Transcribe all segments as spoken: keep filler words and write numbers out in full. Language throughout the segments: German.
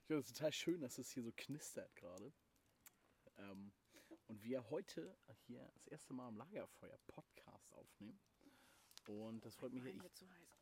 Ich finde es total schön, dass es hier so knistert gerade. Ähm, und wir heute hier das erste Mal am Lagerfeuer Podcast aufnehmen. Und das freut mich ja. Ich... zu heiß.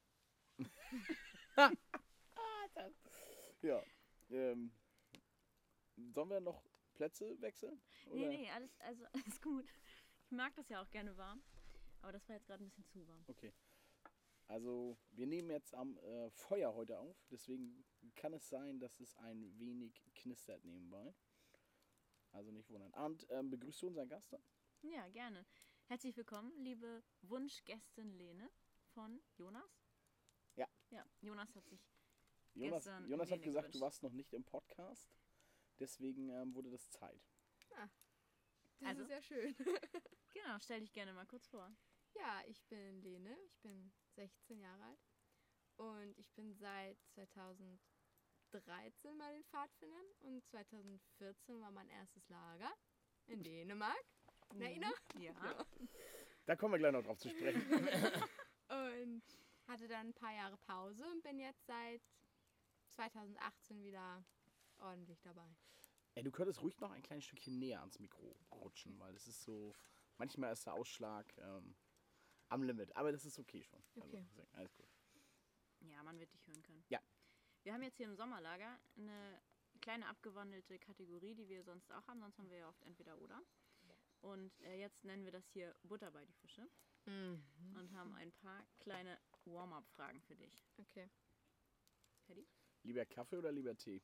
ja. Ähm, sollen wir noch Plätze wechseln? Oder? Nee, nee, alles, also alles gut. Ich mag das ja auch gerne warm. Aber das war jetzt gerade ein bisschen zu warm. Okay. Also wir nehmen jetzt am äh, Feuer heute auf. Deswegen kann es sein, dass es ein wenig knistert nebenbei. Also nicht wundern. Und ähm, begrüßt du unseren Gast dann? Ja, gerne. Herzlich willkommen, liebe Wunschgästin Lene von Jonas. Ja. Ja, Jonas hat sich Jonas, gestern Jonas hat Lene gesagt, gewünscht. du warst noch nicht im Podcast. Deswegen ähm, wurde das Zeit. Ah, das Also? ist ja schön. Genau, stell dich gerne mal kurz vor. Ja, ich bin Lene, ich bin sechzehn Jahre alt und ich bin seit zweitausenddreizehn bei den Pfadfindern und zweitausendvierzehn war mein erstes Lager in Dänemark. Na, Ina? Ja. Da kommen wir gleich noch drauf zu sprechen. Und hatte dann ein paar Jahre Pause und bin jetzt seit zweitausendachtzehn wieder ordentlich dabei. Ey, du könntest ruhig noch ein kleines Stückchen näher ans Mikro rutschen, weil das ist so, manchmal ist der Ausschlag ähm, am Limit, aber das ist okay schon. Okay. Also, deswegen, alles gut. Ja, man wird dich hören können. Ja. Wir haben jetzt hier im Sommerlager eine kleine abgewandelte Kategorie, die wir sonst auch haben. Sonst haben wir ja oft entweder oder. Und äh, jetzt nennen wir das hier Butter bei die Fische. Mhm. Und haben ein paar kleine Warm-up-Fragen für dich. Okay. Paddy? Lieber Kaffee oder lieber Tee?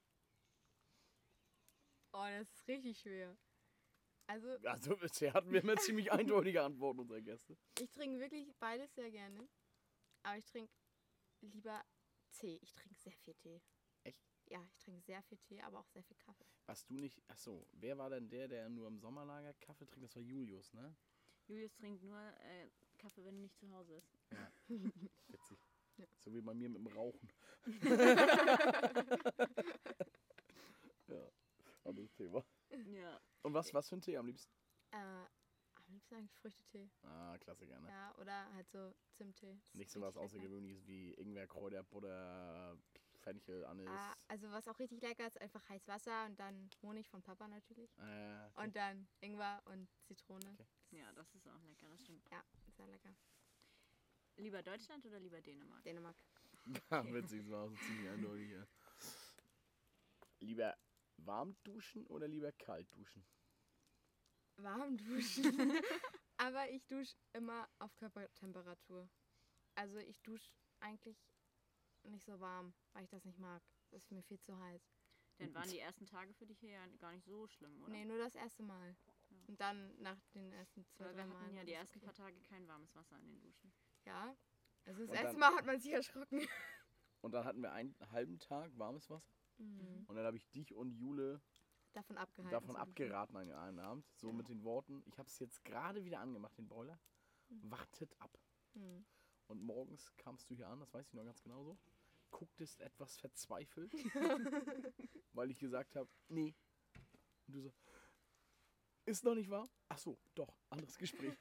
Oh, das ist richtig schwer. Also, Also bisher hatten wir immer ziemlich eindeutige Antworten unserer Gäste. ich trinke wirklich beides sehr gerne. Aber ich trinke lieber Tee. Ich trinke sehr viel Tee. Echt? Ja, ich trinke sehr viel Tee, aber auch sehr viel Kaffee. Was du nicht, achso, wer war denn der, der nur im Sommerlager Kaffee trinkt? Das war Julius, ne? Julius trinkt nur äh, Kaffee, wenn er nicht zu Hause ist. Ja. Witzig. Ja. So wie bei mir mit dem Rauchen. Ja, anderes Thema. Ja. Und was, was für ein Tee am liebsten? Äh, am liebsten eigentlich Früchtetee. Ah, Klassiker, ne? Ja, oder halt so Zimttee. Das Nicht ist so was richtig lecker. Außergewöhnliches wie Ingwer, Kräuter, Butter, Fenchel, Anis. Ah, also was auch richtig lecker ist, einfach heiß Wasser und dann Honig von Papa natürlich. äh, okay. Und dann Ingwer und Zitrone. Okay. Ja, das ist auch lecker, das stimmt. Ja, sehr lecker. Lieber Deutschland oder lieber Dänemark? Dänemark. Ja, witzig, das war auch so ziemlich eindeutig. Ja. Lieber warm duschen oder lieber kalt duschen? Warm duschen. Aber ich dusche immer auf Körpertemperatur. Also ich dusche eigentlich nicht so warm, weil ich das nicht mag. Das ist mir viel zu heiß. Dann waren die ersten Tage für dich hier ja gar nicht so schlimm, oder? Nee, nur das erste Mal. Ja. Und dann nach den ersten zwei, Weil drei wir Mal. hatten ja war die das ersten okay. paar Tage kein warmes Wasser in den Duschen. Ja. Also das Und erste dann- Mal hat man sich erschrocken. Und dann hatten wir einen halben Tag warmes Wasser. Mhm. Und dann habe ich dich und Jule Davon abgehalten. davon zu duschen. abgeraten an einem Abend. So Ja. mit den Worten, ich habe es jetzt gerade wieder angemacht, den Boiler. Wartet ab. Mhm. Und morgens kamst du hier an, das weiß ich noch ganz genau so. Gucktest etwas verzweifelt, weil ich gesagt habe, nee. Und du so, ist noch nicht warm? Ach so, doch, anderes Gespräch.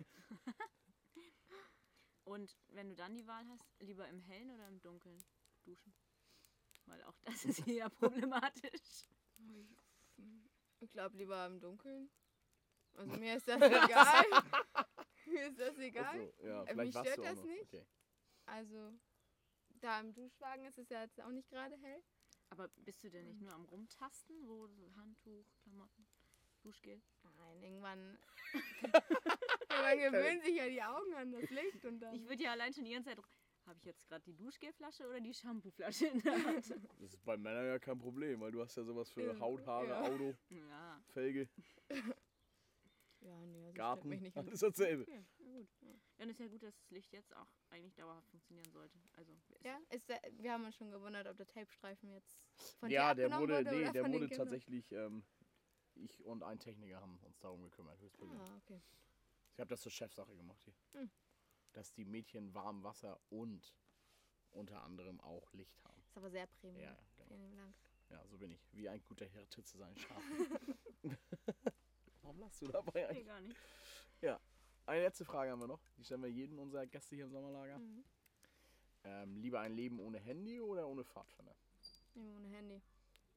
Und wenn du dann die Wahl hast, lieber im Hellen oder im Dunkeln duschen? Weil auch das ist hier ja problematisch. Ich glaube lieber im Dunkeln. Also mir ist das egal. Mir ist das egal. Ach so, ja, Äh, vielleicht mich warst stört du auch das noch. nicht. Okay. Also da im Duschwagen ist es ja jetzt auch nicht gerade hell. Aber bist du denn nicht nur am Rumtasten, wo so Handtuch, Klamotten, Duschgel? Nein, irgendwann, irgendwann gewöhnen sich ja die Augen an das Licht und dann. Ich würde ja allein schon die ganze Zeit, habe ich jetzt gerade die Duschgelflasche oder die Shampooflasche in der Hand? Das ist bei Männern ja kein Problem, weil du hast ja sowas für Ja, Haut, Haare, ja. Auto, Ja, Felge, Ja, nee, also Garten, stört mich nicht. alles dasselbe. okay, na gut. Dann ist ja gut, dass das Licht jetzt auch eigentlich dauerhaft funktionieren sollte. Also, ist- Ja, ist der, wir haben uns schon gewundert, ob der Tapestreifen jetzt von Ja, dir der abgenommen wurde, wurde nee, oder der von den wurde Kindern. tatsächlich, ähm, ich und ein Techniker haben uns darum gekümmert, höchstpersönlich. Ah, okay. Ich habe das zur Chefsache gemacht hier. Hm. Dass die Mädchen warm Wasser und unter anderem auch Licht haben. Ist aber sehr Premium. Ja, ja, genau. Vielen Dank. Ja, so bin ich. Wie ein guter Hirte zu seinen Schafen. Warum lachst du dabei nee, eigentlich? gar nicht. Ja. Eine letzte Frage haben wir noch. Die stellen wir jedem unserer Gäste hier im Sommerlager. Mhm. Ähm, lieber ein Leben ohne Handy oder ohne Pfadfinder? Nehmen wir ohne Handy.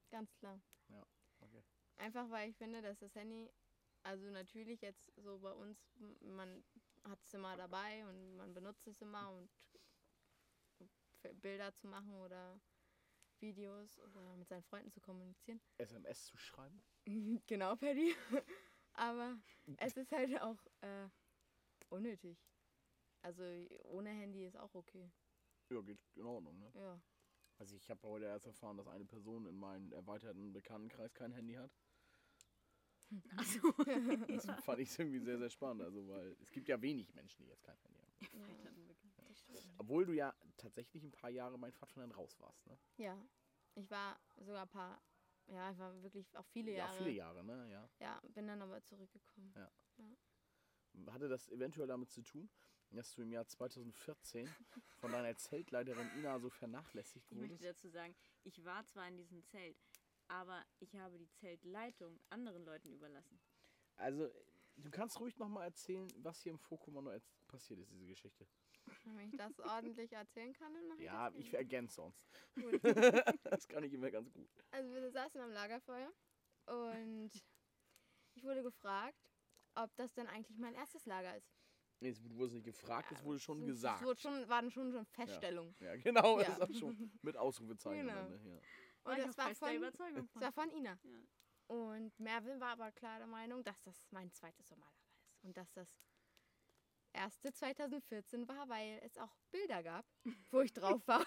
Ganz klar. Okay. Einfach weil ich finde, dass das Handy, also natürlich jetzt so bei uns, m- man hat es immer dabei und man benutzt es immer und für Bilder zu machen oder Videos oder mit seinen Freunden zu kommunizieren. S M S zu schreiben? Genau, Paddy. Aber es ist halt auch äh, unnötig. Also ohne Handy ist auch okay. Ja, geht in Ordnung, ne? Ja. Also ich habe heute erst erfahren, dass eine Person in meinem erweiterten Bekanntenkreis kein Handy hat. Achso. Das fand ich irgendwie sehr, sehr spannend. Also, weil es gibt ja wenig Menschen, die jetzt kein Handy haben. Ja, das stimmt. Obwohl du ja tatsächlich ein paar Jahre mein Pfadfindern raus warst, ne? Ja. Ich war sogar ein paar, ja, ich war wirklich auch viele Ja, Jahre. viele Jahre, ne? Ja. Ja, bin dann aber zurückgekommen. Hatte das eventuell damit zu tun, dass du im Jahr zweitausendvierzehn von deiner Zeltleiterin Ina so vernachlässigt Ich möchte wurdest? dazu sagen, ich war zwar in diesem Zelt, aber ich habe die Zeltleitung anderen Leuten überlassen. Also, du kannst ruhig nochmal erzählen, was hier im Fokommando jetzt passiert ist, diese Geschichte. Wenn ich das ordentlich erzählen kann, dann mache ich Ja, das. ich ergänze sonst. Gut. Das kann ich immer ganz gut. Also wir saßen am Lagerfeuer und ich wurde gefragt, ob das denn eigentlich mein erstes Lager ist. Nee, es wurde nicht gefragt, es wurde schon So, gesagt. Es wurde schon, waren schon, schon Feststellungen. Ja, genau, Ja. das ist auch schon mit Ausrufezeichen Genau. am Ende. Ja. War Und ich das auch war fester von, Überzeugung das von. war von Ina. Ja. Und Mervin war aber klar der Meinung, dass das mein zweites Sommerlager ist. Und dass das erste zweitausendvierzehn war, weil es auch Bilder gab, wo ich drauf war.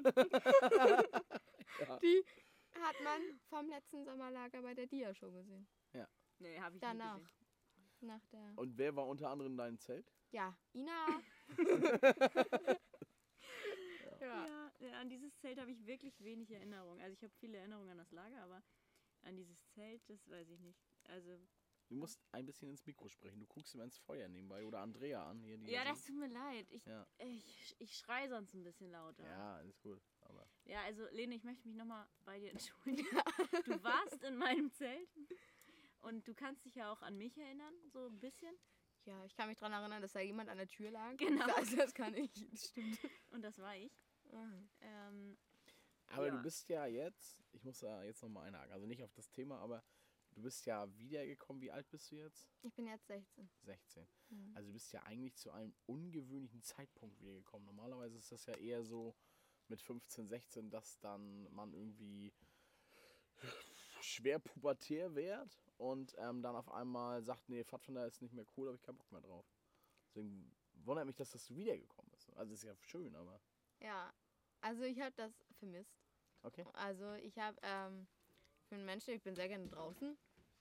Ja. Die hat man vom letzten Sommerlager bei der Dia-Show gesehen. Nee, habe ich Danach. nicht gesehen. Nach der. Und wer war unter anderem in deinem Zelt? Ja, Ina. ja. Ja, ja, an dieses Zelt habe ich wirklich wenig Erinnerung. Also ich habe viele Erinnerungen an das Lager, aber an dieses Zelt, das weiß ich nicht. Also Du musst ein bisschen ins Mikro sprechen. Du guckst immer ins Feuer nebenbei oder Andrea an. Hier, die ja, hier das tut mir leid. Ich, Ja. ich, ich schreie sonst ein bisschen lauter. Ja, alles gut. Aber Ja, also Lene, ich möchte mich nochmal bei dir entschuldigen. Du warst in meinem Zelt und du kannst dich ja auch an mich erinnern, so ein bisschen. Ja, ich kann mich daran erinnern, dass da jemand an der Tür lag. Genau. Also das kann ich. Das stimmt. Und das war ich. Ah. Ähm, Aber Ja. du bist ja jetzt, ich muss da jetzt nochmal einhaken, also nicht auf das Thema, aber du bist ja wiedergekommen. Wie alt bist du jetzt? Ich bin jetzt sechzehn. sechzehn. Mhm. Also du bist ja eigentlich zu einem ungewöhnlichen Zeitpunkt wiedergekommen. Normalerweise ist das ja eher so mit fünfzehn, sechzehn, dass dann man irgendwie schwer pubertär wird und ähm, dann auf einmal sagt, nee, Pfadfinder ist nicht mehr cool, habe ich keinen Bock mehr drauf. Deswegen wundert mich, dass das du wiedergekommen bist. Also ist ja schön, aber Ja, also ich habe das vermisst. okay. Also ich habe, ähm, ich bin ein Mensch, ich bin sehr gerne draußen.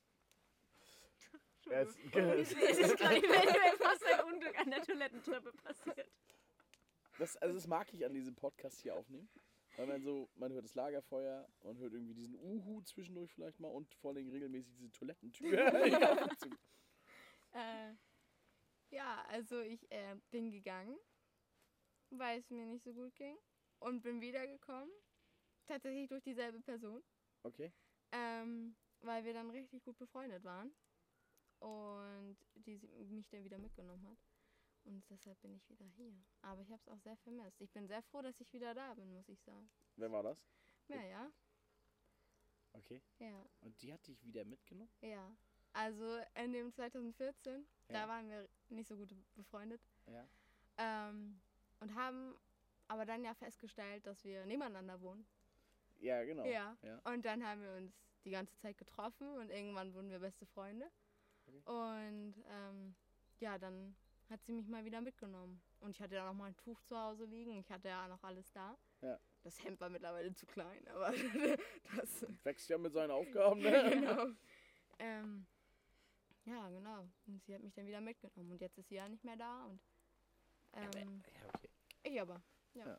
Ja, es, es ist gleich eventuell fast ein Unglück an der Toilettentreppe passiert. das, also das mag ich an diesem Podcast hier aufnehmen. Weil man so, man hört das Lagerfeuer und hört irgendwie diesen Uhu zwischendurch vielleicht mal und vor allem regelmäßig diese Toilettentür. Ja, zu- Äh, ja, also ich äh, bin gegangen, weil es mir nicht so gut ging und bin wiedergekommen. Tatsächlich durch dieselbe Person, okay. ähm, weil wir dann richtig gut befreundet waren und die sie- mich dann wieder mitgenommen hat. Und deshalb bin ich wieder hier. Aber ich habe es auch sehr vermisst. Ich bin sehr froh, dass ich wieder da bin, muss ich sagen. Wer war das? Ja, ja, Okay. ja, Und die hat dich wieder mitgenommen? ja. Also in dem zweitausendvierzehn, Ja. da waren wir nicht so gut befreundet. Ja. Ähm, und haben aber dann ja festgestellt, dass wir nebeneinander wohnen. Ja, genau. Ja. Ja. Und dann haben wir uns die ganze Zeit getroffen und irgendwann wurden wir beste Freunde. Okay. Und ähm, ja, dann hat sie mich mal wieder mitgenommen. Und ich hatte ja noch mal ein Tuch zu Hause liegen. Ich hatte ja noch alles da. Ja. Das Hemd war mittlerweile zu klein, aber das. Wächst ja mit seinen Aufgaben, ne? genau. Ähm, ja, genau. Und sie hat mich dann wieder mitgenommen. Und jetzt ist sie ja nicht mehr da. Und ähm, Ja, okay. ich aber. Ja,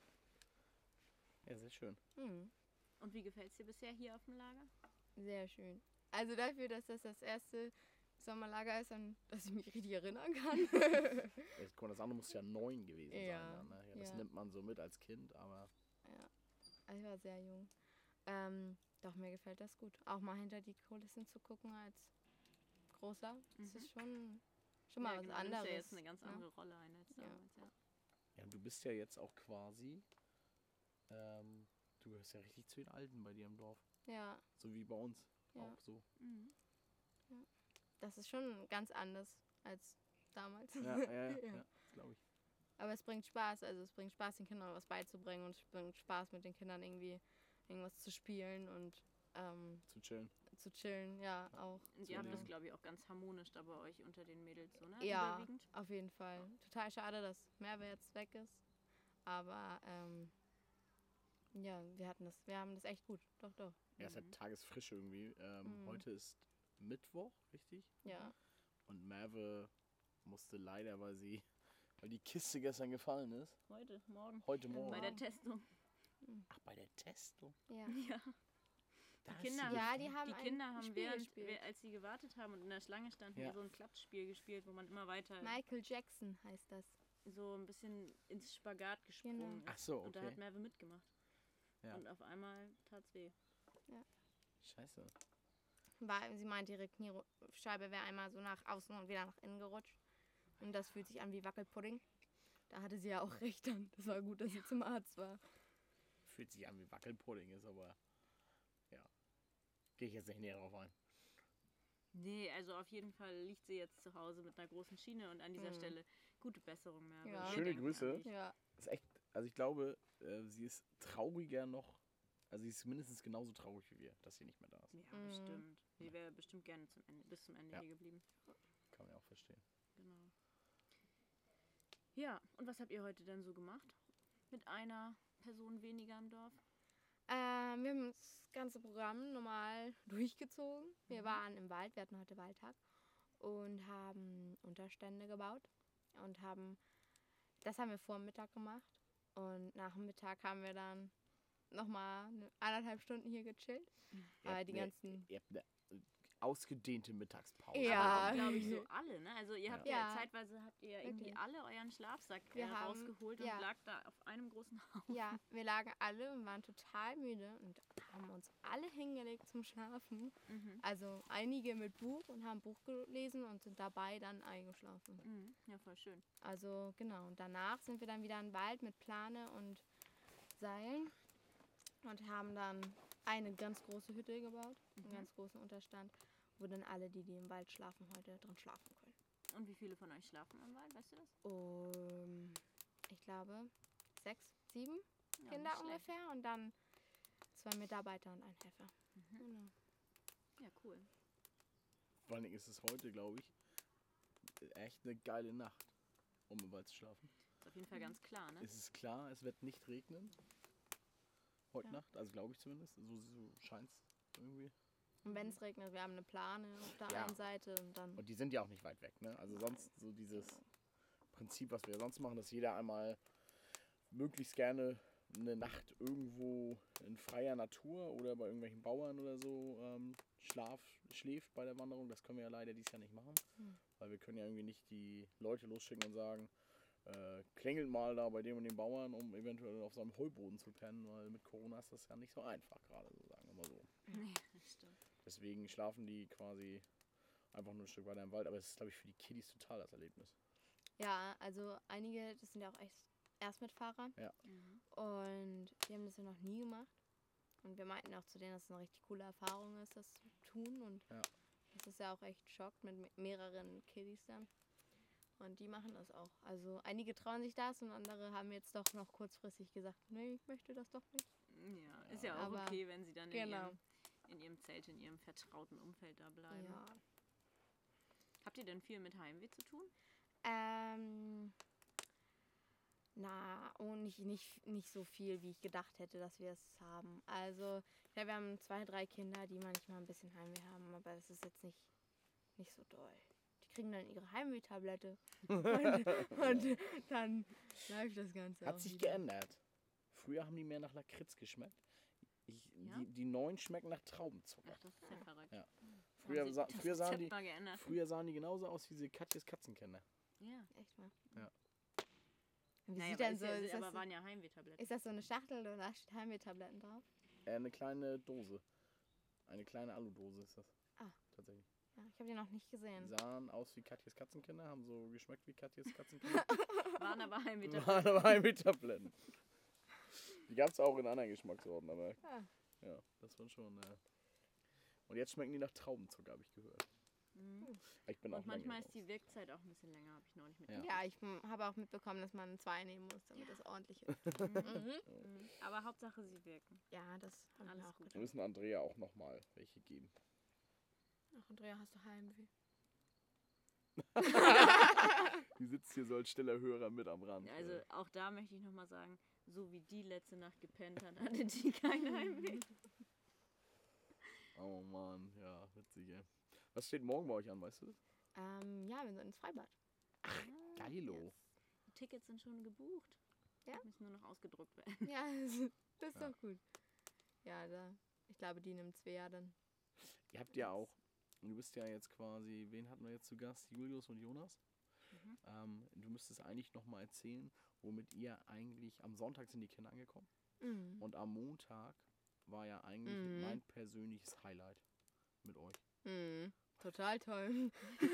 sehr schön. Hm. Und wie gefällt es dir bisher hier auf dem Lager? Sehr schön. Also dafür, dass das das erste Sommerlager ist, an das ich mich richtig erinnern kann. Jetzt, guck mal, das andere muss ja neun gewesen Ja, sein. Dann, ne? Ja, das ja. nimmt man so mit als Kind, aber Ich war sehr jung. Ähm, doch, mir gefällt das gut. Auch mal hinter die Kulissen zu gucken als Großer. Das Mhm. ist schon, schon mal Ja, was genau, anderes. Das ist ja jetzt eine ganz ne? andere Rolle ein als Ja. damals, ja. ja, du bist ja jetzt auch quasi, ähm, du gehörst ja richtig zu den Alten bei dir im Dorf. Ja, So wie bei uns Ja. auch so. Mhm. das ist schon ganz anders als damals. Ja, ja, ja, Ja. ja glaube ich. Aber es bringt Spaß, also es bringt Spaß, den Kindern was beizubringen und es bringt Spaß, mit den Kindern irgendwie irgendwas zu spielen und ähm, Zu chillen. zu chillen, ja, auch. Und Zu ihr habt das, erleben. glaube ich, auch ganz harmonisch da bei euch unter den Mädels, so, ne? Ja, Überwiegend. auf jeden Fall. Total schade, dass Merve jetzt weg ist. Aber ähm, ja, wir hatten das, wir haben das echt gut. Doch, doch. Ja, es ist halt Tagesfrische irgendwie. Ähm, Mhm. Heute ist Mittwoch, richtig? Ja. Und Merve musste leider, weil sie, weil die Kiste gestern gefallen ist. Heute, morgen. Heute Ja, Morgen. Bei der Morgen. Testung. Ach, bei der Testung. Ja. Ja. Da ist Kinder- sie Ja, gefallen. die haben Die ein Kinder haben, Spiel während, gespielt. wer- als sie gewartet haben und in der Schlange standen, Ja. so ein Klatschspiel gespielt, wo man immer weiter Michael Jackson heißt das. so ein bisschen ins Spagat gesprungen Genau. Ach ist. so, Und da okay. hat Merve mitgemacht. Ja. Und auf einmal tat's weh. Scheiße. War, sie meinte, ihre Kniescheibe wäre einmal so nach außen und wieder nach innen gerutscht. Und das fühlt sich an wie Wackelpudding. Da hatte sie ja auch recht dann. Das war gut, dass sie zum Arzt war. Fühlt sich an wie Wackelpudding ist, aber ja. Gehe ich jetzt nicht näher drauf ein. Nee, also auf jeden Fall liegt sie jetzt zu Hause mit einer großen Schiene und an dieser Mhm. Stelle gute Besserung, Merve. Ja. Wir Schöne denken an Grüße. dich. Ja. Das ist echt, also ich glaube, äh, sie ist trauriger noch, also sie ist mindestens genauso traurig wie wir, dass sie nicht mehr da ist. Ja, Mhm. bestimmt. Sie wäre bestimmt gerne zum Ende, bis zum Ende Ja. hier geblieben. Kann man ja auch verstehen. Genau. Ja, und was habt ihr heute denn so gemacht? Mit einer Person weniger im Dorf? Ähm, wir haben das ganze Programm normal durchgezogen. Wir Mhm. waren im Wald, wir hatten heute Waldtag und haben Unterstände gebaut und haben, das haben wir vor dem Mittag gemacht und nach dem Mittag haben wir dann nochmal eine eineinhalb Stunden hier gechillt. Ihr Aber habt die eine- ganzen, Ihr habt eine äh, ausgedehnte Mittagspause. Ja. Aber glaube ich so alle, ne? Also ihr habt ja, Ja. zeitweise habt ihr irgendwie Wirklich. alle euren Schlafsack Wir äh, haben- rausgeholt ja. und lag da auf einem großen Haufen. ja, wir lagen alle und waren total müde und haben uns alle hingelegt zum Schlafen. Mhm. Also einige mit Buch und haben Buch gelesen und sind dabei dann eingeschlafen. Mhm. Ja, voll schön. Also genau, und danach sind wir dann wieder im Wald mit Plane und Seilen und haben dann eine ganz große Hütte gebaut, einen Mhm. ganz großen Unterstand, wo dann alle, die, die im Wald schlafen, heute drin schlafen können. Und wie viele von euch schlafen im Wald, weißt du das? Um, ich glaube, sechs, sieben Ja, Kinder nicht schlecht. ungefähr und dann zwei Mitarbeiter und ein Helfer. Mhm. Genau. Ja, cool. Vor allen Dingen ist es heute, glaube ich, echt eine geile Nacht, um im Wald zu schlafen. Ist auf jeden Fall ganz klar, ne? Es ist klar, es wird nicht regnen. Heute Ja. Nacht, also glaube ich zumindest. So, so scheint es irgendwie. Und wenn es regnet, wir haben eine Plane auf der Ja. einen Seite und dann. Und die sind ja auch nicht weit weg, ne? Also sonst so dieses Prinzip, was wir sonst machen, dass jeder einmal möglichst gerne eine Nacht irgendwo in freier Natur oder bei irgendwelchen Bauern oder so ähm, schlaf, schläft bei der Wanderung. Das können wir ja leider dieses Jahr nicht machen, Hm. weil wir können ja irgendwie nicht die Leute losschicken und sagen, äh, klingelt mal da bei dem und dem Bauern, um eventuell auf seinem Heuboden zu pennen, weil mit Corona ist das ja nicht so einfach gerade, so sagen wir mal so. Nee, das stimmt. Deswegen schlafen die quasi einfach nur ein Stück weiter im Wald, aber es ist, glaube ich, für die Kiddies total das Erlebnis. Ja, also einige, das sind ja auch echt Erstmitfahrer Mhm. und die haben das ja noch nie gemacht. Und wir meinten auch zu denen, dass es eine richtig coole Erfahrung ist, das zu tun. Und Ja. das ist ja auch echt schockt mit me- mehreren Kiddies dann. Und die machen das auch. Also einige trauen sich das und andere haben jetzt doch noch kurzfristig gesagt, nee, ich möchte das doch nicht. Ja, ist ja auch Aber- okay, wenn sie dann in, Genau. ihrem, in ihrem Zelt, in ihrem vertrauten Umfeld da bleiben. Ja. Habt ihr denn viel mit Heimweh zu tun? Ähm, na, oh, nicht, nicht, nicht so viel, wie ich gedacht hätte, dass wir es haben. Also, ja, wir haben zwei, drei Kinder, die manchmal ein bisschen Heimweh haben, aber es ist jetzt nicht, nicht so doll. Die kriegen dann ihre Heimweh-Tablette und, und dann läuft das Ganze Hat auch sich wieder. geändert. Früher haben die mehr nach Lakritz geschmeckt. Ich, Ja? die, die neuen schmecken nach Traubenzucker. Ach, das ist ja verrückt. Ja. Haben Früher, sie sa das früher, sahen Rezept die, mal geändert? früher sahen die genauso aus wie diese Katjes Katzenkinder. Ja. Echt mal. Ja. Wie Naja, sieht aber, denn ist so, ja, ist, aber das, waren ja Heimwehtabletten. ist das so eine Schachtel oder da steht Heimweh-Tabletten drauf? Äh, eine kleine Dose. Eine kleine Aludose ist das. Ah. Tatsächlich. Ja, ich habe die noch nicht gesehen. Sahen aus wie Katjes Katzenkinder, haben so geschmeckt wie Katjes Katzenkinder. Waren aber Heimwehtabletten. Waren aber Heimweh-Tabletten. Die gab es auch in anderen Geschmackssorten, aber Ah. ja. Ja, das war schon. Äh und jetzt schmecken die nach Traubenzucker, habe ich gehört. Mhm. Ich bin auch Und manchmal lange ist die Wirkzeit auch ein bisschen länger, habe ich neulich Ja. mitgekriegt. Ja, ich m- habe auch mitbekommen, dass man zwei nehmen muss, damit das ordentlich ist. Mhm. Mhm. Mhm. Aber Hauptsache, sie wirken. Ja, das habe ich Alles mir auch gut. Wir gedacht. müssen Andrea auch nochmal welche geben. Ach, Andrea, hast du Heimweh? Die sitzt hier so als stiller Hörer mit am Rand. Also äh. auch da möchte ich nochmal sagen, so wie die letzte Nacht gepennt hat, hatte die kein Heimweh. Oh Mann, ja, witzig, ey. Was steht morgen bei euch an, weißt du das? Ähm, ja, wir sind ins Freibad. Geilo. Die Tickets sind schon gebucht. Ja? Müssen nur noch ausgedruckt werden. Ja, das ist Ja. doch gut. Ja, da, ich glaube, die nimmt Svea dann. Ihr habt ja auch, du bist ja jetzt quasi, wen hatten wir jetzt zu Gast? Julius und Jonas. Mhm. Ähm, du müsstest eigentlich nochmal erzählen, womit ihr eigentlich, am Sonntag sind die Kinder angekommen Mhm. und am Montag war ja eigentlich Mhm. mein persönliches Highlight mit euch. Mhm. Total toll.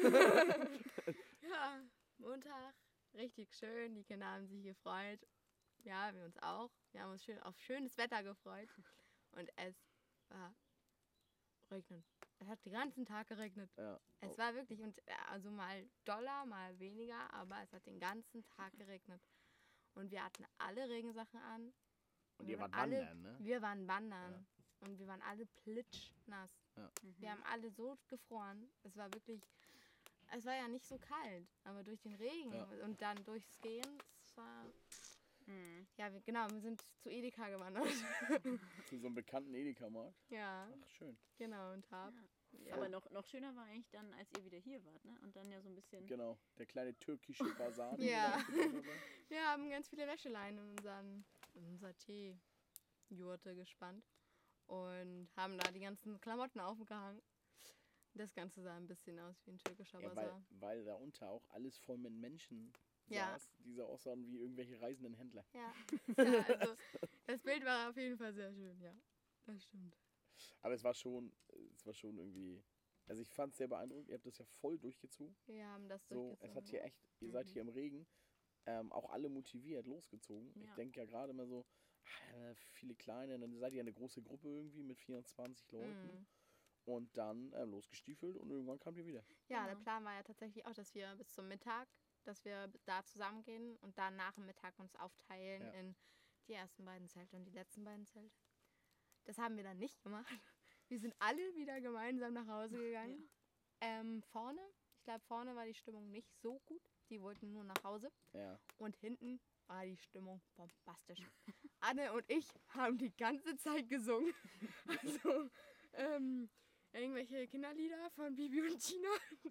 Ja, Montag, richtig schön. Die Kinder haben sich gefreut. Ja, wir uns auch. Wir haben uns schön auf schönes Wetter gefreut. Und es war regnen. Es hat den ganzen Tag geregnet. Ja. Es war wirklich, und äh, also mal doller, mal weniger, aber es hat den ganzen Tag geregnet. Und wir hatten alle Regensachen an. Und wir ihr waren wart alle- wandern, ne? Wir waren wandern. Und wir waren alle plitschnass. Mhm. Wir haben alle so gefroren. Es war wirklich, es war ja nicht so kalt, aber durch den Regen Ja. und dann durchs Gehen, es war, Mhm. ja, wir, genau, wir sind zu Edeka gewandert. Zu so einem bekannten Edeka-Markt. Ja, Ach, schön. genau, und hab. Ja. Ja. Aber noch, noch schöner war eigentlich dann, als ihr wieder hier wart, ne? Und dann ja so ein bisschen. Genau, der kleine türkische Basar. den Ja. wir da aufgebaut haben. Wir haben ganz viele Wäscheleien in, unseren, in unser Teejurte gespannt und haben da die ganzen Klamotten aufgehangen. Das Ganze sah ein bisschen aus wie ein türkischer Ja, weil, Basar. weil da unter auch alles voll mit Menschen Ja. saß, die so aussahen wie irgendwelche reisenden Händler. Ja. Ja, also das Bild war auf jeden Fall sehr schön, ja. Das stimmt. Aber es war schon, es war schon irgendwie, also ich fand es sehr beeindruckend, ihr habt das ja voll durchgezogen. Wir haben das So, durchgezogen. es hat hier echt, ihr seid Mhm. hier im Regen, ähm, auch alle motiviert losgezogen. Ich Ja. denke ja gerade immer so, ah, viele kleine, dann seid ihr eine große Gruppe irgendwie mit vierundzwanzig Leuten Mhm. und dann ähm, losgestiefelt und irgendwann kamt ihr wieder. Ja, der Genau. Plan war ja tatsächlich auch, dass wir bis zum Mittag, dass wir da zusammengehen und dann nach dem Mittag uns aufteilen Ja. in die ersten beiden Zelte und die letzten beiden Zelte. Das haben wir dann nicht gemacht. Wir sind alle wieder gemeinsam nach Hause gegangen. Ähm, vorne, ich glaube vorne war die Stimmung nicht so gut. Die wollten nur nach Hause. Ja. Und hinten war die Stimmung bombastisch. Anne und ich haben die ganze Zeit gesungen. Also ähm, irgendwelche Kinderlieder von Bibi und Tina.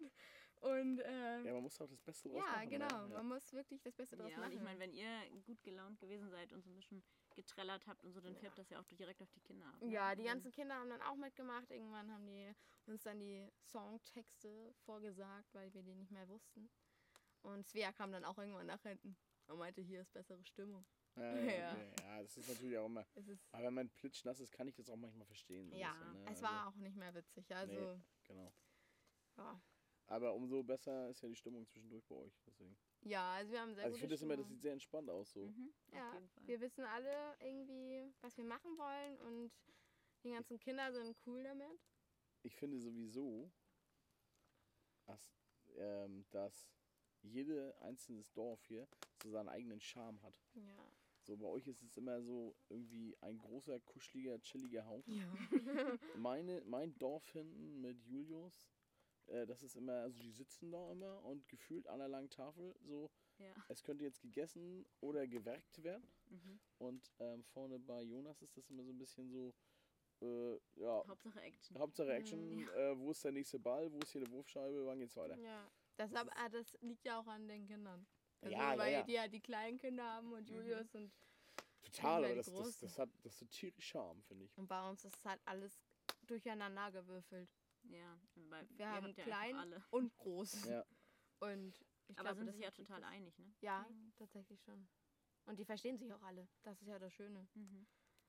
Und äh, Ja, man muss auch das Beste draus ja, machen. genau. Ne? Ja. Man muss wirklich das Beste draus Ja, und machen. ich meine, wenn ihr gut gelaunt gewesen seid und so ein bisschen getrellert habt und so, dann färbt das ja auch direkt auf die Kinder ab. ne? Ja, die Also, ganzen Kinder haben dann auch mitgemacht. Irgendwann haben die uns dann die Songtexte vorgesagt, weil wir die nicht mehr wussten. Und Svea kam dann auch irgendwann nach hinten und meinte, hier ist bessere Stimmung. Ja, ja, Ja. okay. Ja, das ist natürlich auch immer. Es ist, Aber wenn man plitschnass ist, kann ich das auch manchmal verstehen. So ein ja, bisschen, ne? es Also, war auch nicht mehr witzig. Also, Nee. Genau. ja. Aber umso besser ist ja die Stimmung zwischendurch bei euch. Deswegen. Ja, also wir haben sehr Also ich gute finde das immer, das Stimmung. sieht sehr entspannt aus so. Mhm, Ja, auf jeden Fall. Wir wissen alle irgendwie, was wir machen wollen und die ganzen Kinder sind cool damit. Ich finde sowieso, dass, ähm, dass jedes einzelnes Dorf hier so seinen eigenen Charme hat. Ja. So bei euch ist es immer so irgendwie ein großer, kuscheliger, chilliger Haufen. Ja. Meine, mein Dorf hinten mit Julius, äh, das ist immer, also die sitzen da immer und gefühlt an der langen Tafel so, Ja. es könnte jetzt gegessen oder gewerkt werden. Mhm. Und ähm, vorne bei Jonas ist das immer so ein bisschen so, äh, ja, Hauptsache Action. Hauptsache Action, Mhm. äh, wo ist der nächste Ball, wo ist hier eine Wurfscheibe, wann geht's weiter? Ja. Das, Das aber, ah, das liegt ja auch an den Kindern. Also, Ja, ja, weil ja. die ja die kleinen Kinder haben und Mhm. Julius und, Total, Nicht mehr aber die das, das, Großen. das, hat, das hat tierisch Charme, finde ich. und bei uns ist halt alles durcheinander gewürfelt. Ja, weil Wir ihr haben habt ja klein einfach alle. und groß. Ja. Und ich Aber glaube, sind das sich ja ist total das- einig, ne? Ja, tatsächlich schon. Und die verstehen sich auch alle. Das ist ja das Schöne. Mhm.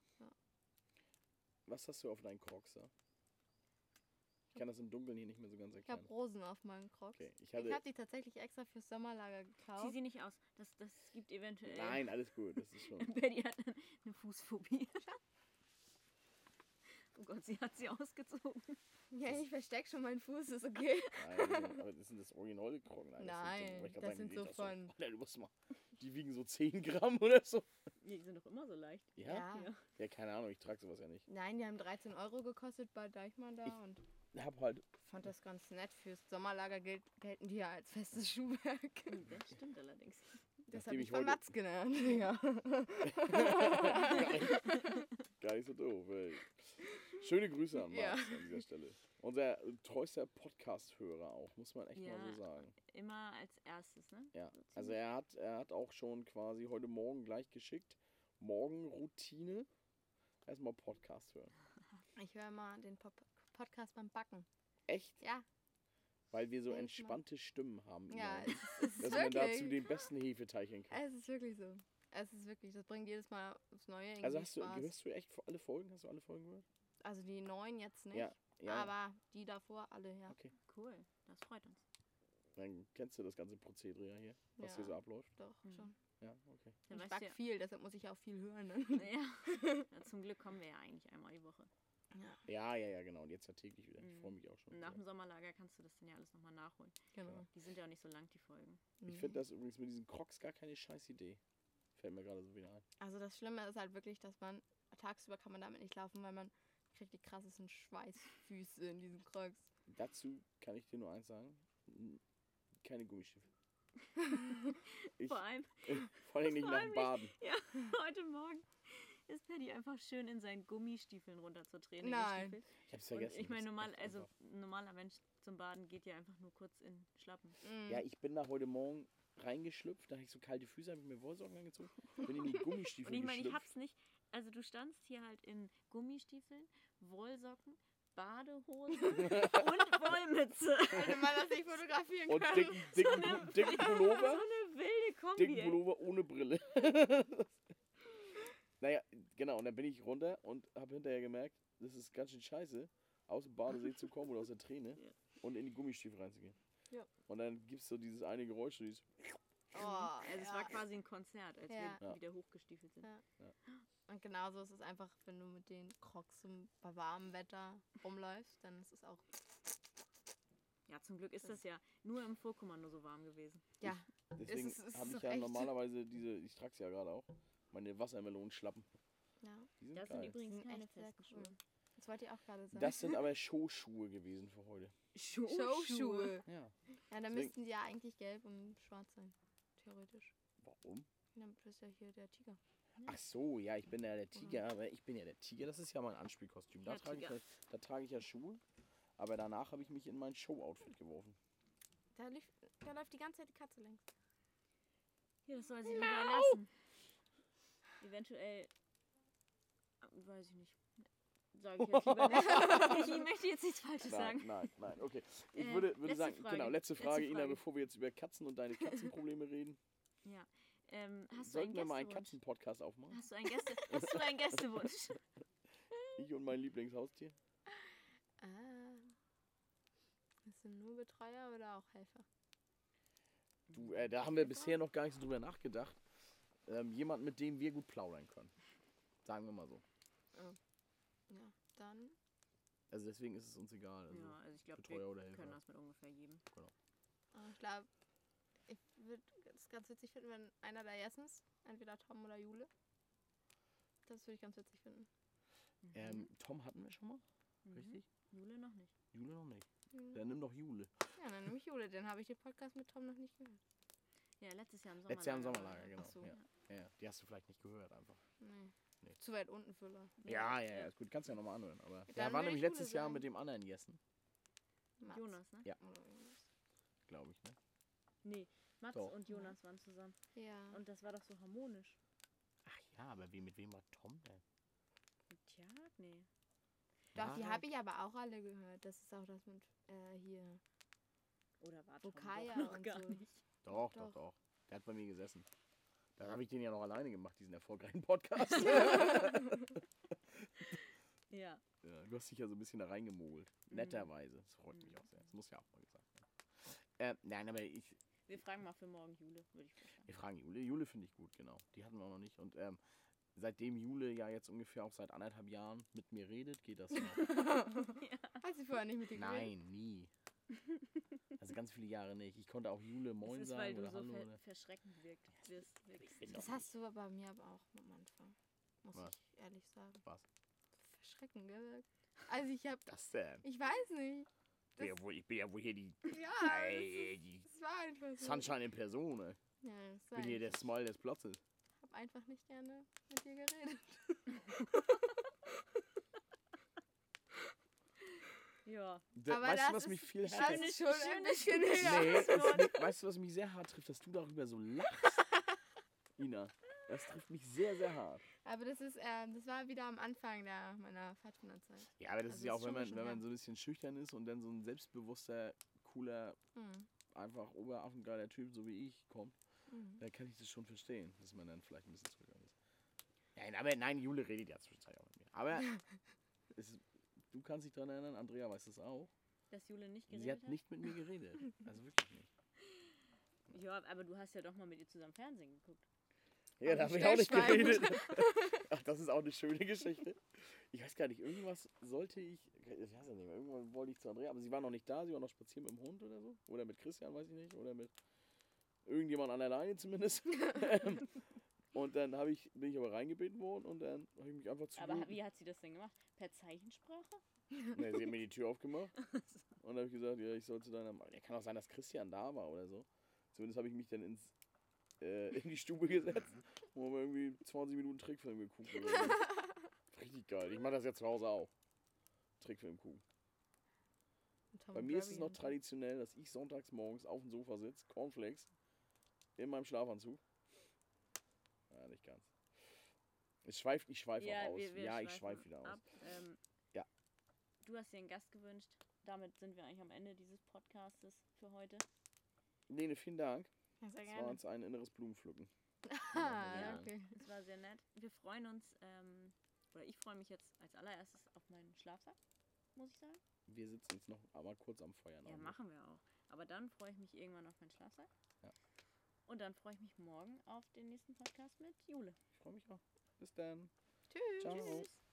Was hast du auf deinen Crocs da? Ich kann das im Dunkeln hier nicht mehr so ganz Ich habe erkennen. Rosen auf meinen Crocs. Okay, ich Ich hatte. habe die tatsächlich extra fürs Sommerlager Zieh gekauft. sie nicht aus. Das, das gibt eventuell. Nein, alles gut, das ist schon. Betty hat eine Fußphobie. Oh Gott, sie hat sie ausgezogen. Ja, ich versteck schon meinen Fuß, ist okay. Nein, aber das sind das originale Krocken. Nein, Nein, das sind so, das sind so von- Alter, du musst mal. Die wiegen so zehn Gramm oder so. Die sind doch immer so leicht. Ja? Ja. Ja. Ja, keine Ahnung, ich trage sowas ja nicht. Nein, die haben dreizehn Euro gekostet bei Deichmann da Ich- und Ich hab halt, fand das ganz nett. Fürs Sommerlager gel gelten die ja als festes Schuhwerk. Das stimmt allerdings. Das Nachdem habe ich ich von heute- Mats gelernt. Ja. gar nicht so doof, ey. Schöne Grüße an Mats Ja. an dieser Stelle. Unser treuester Podcast-Hörer auch, muss man echt Ja. mal so sagen. Immer als erstes, ne? Ja, So also ziemlich. er hat, er hat auch schon quasi heute Morgen gleich geschickt, Morgenroutine, erstmal Podcast hören. Ich höre mal den Pop Podcast beim Backen. Echt? Ja, Weil wir so Echt mal. entspannte Stimmen haben. ja, immer. es, ist- es ist Dass man dazu wirklich. den besten Hefeteig kann. Es ist wirklich so. Es ist wirklich, das bringt jedes Mal aufs Neue irgendwie Also hast du, Spaß. hörst du echt alle Folgen? Hast du alle Folgen gehört? Also die neuen jetzt nicht, Ja, ja. aber die davor alle, ja. Okay. Cool, das freut uns. Dann kennst du das ganze Prozedere ja hier, was Ja. hier so abläuft. Doch, Mhm. schon. Ja, okay. Dann ich weißt back du ja, viel, deshalb muss ich auch viel hören. Ne? ja. Ja, zum Glück kommen wir ja eigentlich einmal die Woche. Ja, Ja, ja, ja, genau. Und jetzt ja täglich wieder. Ich Mhm. freue mich auch schon. Und nach drauf. dem Sommerlager kannst du das dann ja alles nochmal nachholen. genau. Die sind ja auch nicht so lang, die Folgen. Ich Mhm. finde das übrigens mit diesen Crocs gar keine scheiß Idee. Fällt mir gerade so wieder ein. Also das Schlimme ist halt wirklich, dass man tagsüber kann man damit nicht laufen, weil man kriegt die krassesten Schweißfüße in diesen Crocs. Dazu kann ich dir nur eins sagen. N- Keine Gummistiefel. Ich, Vor allem, vor allem nicht vor nach allem dem Baden. ja, heute Morgen ist Paddy einfach schön in seinen Gummistiefeln runter zur Träne Nein. gestiefelt. Ich hab's Und vergessen. ich meine, das ist normal, echt also einfach. ein normaler Mensch zum Baden geht ja einfach nur kurz in Schlappen. Mhm. Ja, ich bin da heute Morgen reingeschlüpft, da hatte ich so kalte Füße, habe ich mir Wollsocken angezogen, bin in die Gummistiefel Und ich meine, ich geschlüpft. hab's nicht. Also du standst hier halt in Gummistiefeln, Wollsocken, Badehose und Wollmütze. Hätte man das nicht fotografieren Und können. dicken, dicken, Pu- dicken So Pullover, eine wilde Kombi. dicken ey. Pullover ohne Brille. Naja, genau, und dann bin ich runter und habe hinterher gemerkt, das ist ganz schön scheiße, aus dem Badesee zu kommen oder aus der Träne Ja. und in die Gummistiefel reinzugehen. Ja. Und dann gibt es so dieses eine Geräusch, so dieses Oh, Also es ja. war quasi ein Konzert, als Ja. wir Ja. wieder hochgestiefelt sind. Ja. Und genauso ist es einfach, wenn du mit den Crocs im- bei warmem Wetter rumläufst, dann ist es auch, Ja, zum Glück ist das ja nur im Vorkommando so warm gewesen. ja, Deswegen ist- es habe ist ich doch ja echt- normalerweise diese, ich trage es ja gerade auch, meine Wassermelonenschlappen. ja. Die sind Das sind geil. übrigens Die sind keine echt sehr festen cool. Schuhe. Das wollte ich auch gerade sagen. Das sind aber Showschuhe gewesen für heute. Showschuhe. Ja. Ja, dann Deswegen- müssten die ja eigentlich gelb und schwarz sein. Theoretisch. Warum? Ja, du bist ja hier der Tiger. Ach so, ja, ich bin ja der Tiger, aber ich bin ja der Tiger. Das ist ja mein Anspielkostüm. Da, Ja, trage ich, Tiger. ja- da trage ich ja Schuhe, aber danach habe ich mich in mein Show-Outfit geworfen. Da, lief, da läuft die ganze Zeit die Katze längs. Ja, das soll sie lieber lassen. Eventuell, äh, weiß ich nicht. Sage ich jetzt lieber nicht. Ich möchte jetzt nichts Falsches Nein, sagen. nein, nein, okay. Ich Äh, würde, würde letzte sagen, Frage. genau, letzte Letzte Frage, Ina, Frage. bevor wir jetzt über Katzen und deine Katzenprobleme reden. Ja. Ähm, hast du Sollten einen wir mal einen Gästewunsch? Katzen-Podcast aufmachen? Hast du einen, Gäste hast du einen Gästewunsch? Ich und mein Lieblingshaustier? Ah. Das sind nur Betreuer oder auch Helfer? Du, äh, da haben wir bisher noch gar nicht so drüber nachgedacht. Ähm, jemand, mit dem wir gut plaudern können. Sagen wir mal so. Ja, dann. Also deswegen ist es uns egal. Also Ja, also ich glaube, Betreuer wir oder können Helfer. das mit ungefähr jedem. Aber ich glaube, ich würde es ganz witzig finden, wenn einer der Jessens, entweder Tom oder Jule. Das würde ich ganz witzig finden. Mhm. Ähm, Tom hatten wir schon mal? Mhm. Richtig? Jule noch nicht. Jule noch nicht. Mhm. Dann nimm doch Jule. Ja, dann nehme ich Jule. Den habe ich den Podcast mit Tom noch nicht gehört. Ja, letztes Jahr im Sommerlager. Letztes Jahr im war Sommerlager, das. genau. Ach so. Ja. Ja, die hast du vielleicht nicht gehört einfach. Nee. Nee. Zu weit unten Füller. Ja, ja, ja, ist gut. Kannst du ja nochmal anhören. Aber Dann ja, war will nämlich ich Jule letztes Jahr sagen. mit dem anderen Jessen, Mats. Jonas, ne? Ja. Oder Jonas. glaube ich. Ne? Nee, Mats Doch. und Jonas waren zusammen. Ja. Und das war doch so harmonisch. Ach ja, aber wie, mit wem war Tom denn? Mit Tja? Nee. Doch, die Ja. habe ich aber auch alle gehört. Das ist auch das mit äh, hier. Oder war Tom Vokaya doch noch und gar so. nicht. Doch, doch, Doch. doch. Der hat bei mir gesessen. Da habe ich den ja noch alleine gemacht, diesen erfolgreichen Podcast. Ja. Ja, du hast dich ja so ein bisschen da reingemogelt. Mhm. Netterweise. Das freut mich Mhm. auch sehr. Das muss ja auch mal gesagt werden. Äh, nein, aber ich, Wir fragen mal für morgen Jule, würde ich vorschlagen. wir fragen Jule. Jule finde ich gut, genau. Die hatten wir auch noch nicht. Und ähm, seitdem Jule ja jetzt ungefähr auch seit anderthalb Jahren mit mir redet, geht das noch. Hat sie vorher nicht mit dir geredet? Nein, nie. Also ganz viele Jahre nicht. Ich konnte auch Jule Moin Das ist, sagen weil du oder so Hallo. ver Oder verschreckend wirkt. wirst. wirkst. bin Das doch hast du bei mir aber auch am Anfang. Muss Was? ich ehrlich sagen. Was? Verschreckend gewirkt. Also ich hab, das denn? ich weiß nicht. Ich bin ja wohl, ich bin ja wohl hier die, Ja, ey, die es war einfach so. Sunshine in Person. Ey. Ja, es Ich war bin hier der einfach- Smile des Platzes. Ich hab einfach nicht gerne mit dir geredet. Ja. Da, Aber weißt das du, was ist mich viel Das härter... ist schon ein schönes bisschen Bild. höher. Nee, es mi- weißt du, was mich sehr hart trifft? Dass du darüber so lachst. Ina, das trifft mich sehr, sehr hart. Aber das ist, ähm, das war wieder am Anfang der, meiner Pfadfinderzeit. Ja, aber das Also ist ja ist auch, wenn schon man, schon wenn her. man so ein bisschen schüchtern ist und dann so ein selbstbewusster, cooler, Hm. einfach oberaffengeiler Typ, so wie ich, kommt, Hm. dann kann ich das schon verstehen, dass man dann vielleicht ein bisschen zurückhaltend ist. Nein, aber nein, Jule redet ja zwischenzeitlich auch mit mir. Aber es, du kannst dich daran erinnern, Andrea weiß das auch. Dass Jule nicht Sie geredet hat nicht mit mir geredet. Also wirklich nicht. hat? Ja, aber du hast ja doch mal mit ihr zusammen Fernsehen geguckt. Ja, da Auf habe dem ich auch nicht Stillschweigen. geredet. Ach, das ist auch eine schöne Geschichte. Ich weiß gar nicht, irgendwas sollte ich, ich weiß ja nicht mehr, irgendwann wollte ich zu Andrea, aber sie war noch nicht da, sie war noch spazieren mit dem Hund oder so. Oder mit Christian, weiß ich nicht. Oder mit irgendjemand an der Leine zumindest. Und dann hab ich, bin ich aber reingebeten worden und dann habe ich mich einfach zu. Aber wie hat sie das denn gemacht? Per Zeichensprache? Nee, sie hat mir die Tür aufgemacht. Und dann habe ich gesagt, ja, ich soll zu deiner Mama. Ja, kann auch sein, dass Christian da war oder so. Zumindest habe ich mich dann ins, äh, in die Stube gesetzt und haben irgendwie zwanzig Minuten Trickfilm geguckt. Oder so. Richtig geil. Ich mache das ja zu Hause auch. Trickfilm gucken. Und Tom Bei und mir ist es Jerry noch und so. traditionell, dass ich sonntags morgens auf dem Sofa sitze, Cornflakes, in meinem Schlafanzug. Ja, nicht ganz. Ich schweife ich schweif auch aus. wir, wir ja, ich schweifen schweife wieder aus. ab. Ähm, Ja. Du hast dir einen Gast gewünscht. Damit sind wir eigentlich am Ende dieses Podcastes für heute. Lene, vielen Dank. Ja, sehr Es war gerne. uns ein inneres Blumenpflücken. Ah, Ja. okay. Es war sehr nett. Wir freuen uns, ähm, oder ich freue mich jetzt als allererstes auf meinen Schlafsack, muss ich sagen. Wir sitzen jetzt noch aber kurz am Feuer. Ja, noch. machen wir auch. Aber dann freue ich mich irgendwann auf meinen Schlafsack. Ja. Und dann freue ich mich morgen auf den nächsten Podcast mit Jule. Ich freue mich auch. Bis dann. Tschüss. Ciao. Tschüss.